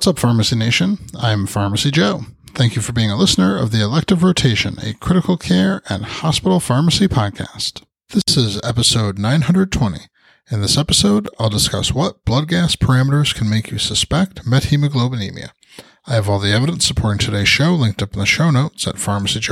What's up, Pharmacy Nation? I'm Pharmacy Joe. Thank you for being a listener of the Elective Rotation, a critical care and hospital pharmacy podcast. This is episode 920. In this episode, I'll discuss what blood gas parameters can make you suspect methemoglobinemia. I have all the evidence supporting today's show linked up in the show notes at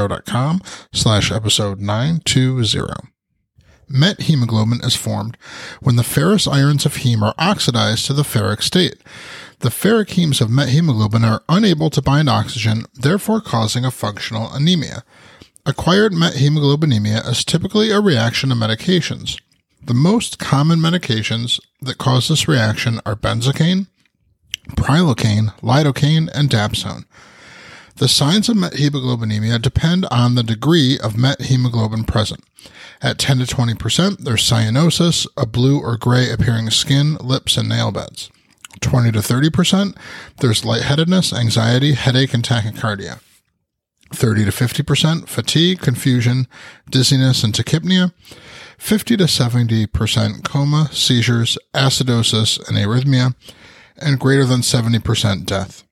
pharmacyjoe.com/episode 920. Methemoglobin is formed when the ferrous ions of heme are oxidized to the ferric state. The ferric hemes of methemoglobin are unable to bind oxygen, therefore causing a functional anemia. Acquired methemoglobinemia is typically a reaction to medications. The most common medications that cause this reaction are benzocaine, prilocaine, lidocaine, and dapsone. The signs of methemoglobinemia depend on the degree of methemoglobin present. At 10 to 20%, there's cyanosis, a blue or gray appearing skin, lips, and nail beds. 20 to 30%, there's lightheadedness, anxiety, headache, and tachycardia. 30 to 50%, fatigue, confusion, dizziness, and tachypnea. 50 to 70% coma, seizures, acidosis, and arrhythmia, and greater than 70% death.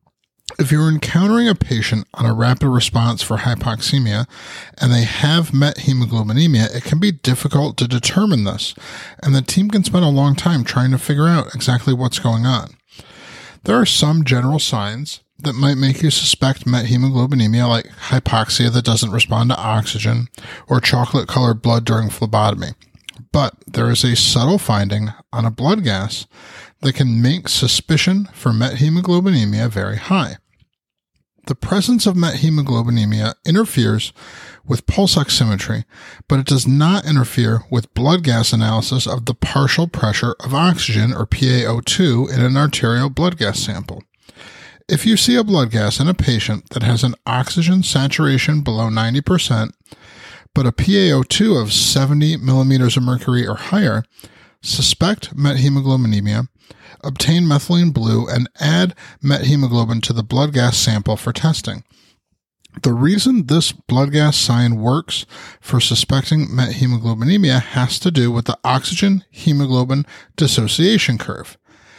If you're encountering a patient on a rapid response for hypoxemia and they have methemoglobinemia, it can be difficult to determine this, and the team can spend a long time trying to figure out exactly what's going on. There are some general signs that might make you suspect methemoglobinemia, like hypoxia that doesn't respond to oxygen or chocolate-colored blood during phlebotomy. But there is a subtle finding on a blood gas that can make suspicion for methemoglobinemia very high. The presence of methemoglobinemia interferes with pulse oximetry, but it does not interfere with blood gas analysis of the partial pressure of oxygen, or PaO2, in an arterial blood gas sample. If you see a blood gas in a patient that has an oxygen saturation below 90%, but a PaO2 of 70 millimeters of mercury or higher, suspect methemoglobinemia, obtain methylene blue, and add methemoglobin to the blood gas sample for testing. The reason this blood gas sign works for suspecting methemoglobinemia has to do with the oxygen-hemoglobin dissociation curve.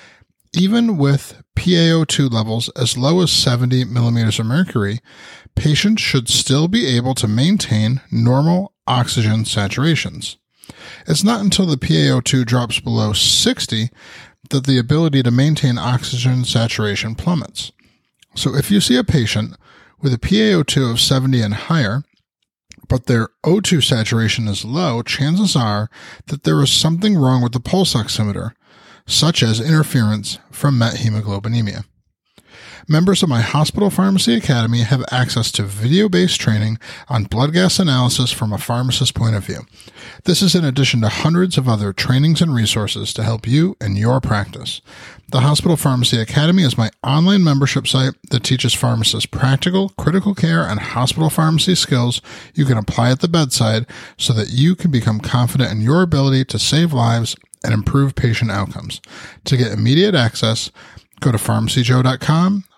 Even with PaO2 levels as low as 70 millimeters of mercury, patients should still be able to maintain normal oxygen saturations. It's not until the PaO2 drops below 60 that the ability to maintain oxygen saturation plummets. So if you see a patient with a PaO2 of 70 and higher, but their O2 saturation is low, chances are that there is something wrong with the pulse oximeter, such as interference from methemoglobinemia. Members of my Hospital Pharmacy Academy have access to video-based training on blood gas analysis from a pharmacist's point of view. This is in addition to hundreds of other trainings and resources to help you in your practice. The Hospital Pharmacy Academy is my online membership site that teaches pharmacists practical, critical care, and hospital pharmacy skills you can apply at the bedside so that you can become confident in your ability to save lives and improve patient outcomes. To get immediate access, go to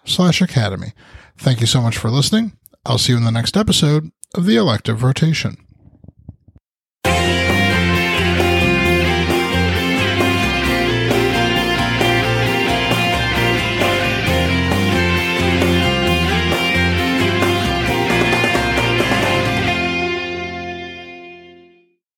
pharmacyjoe.com/academy. Thank you so much for listening. I'll see you in the next episode of the Elective Rotation.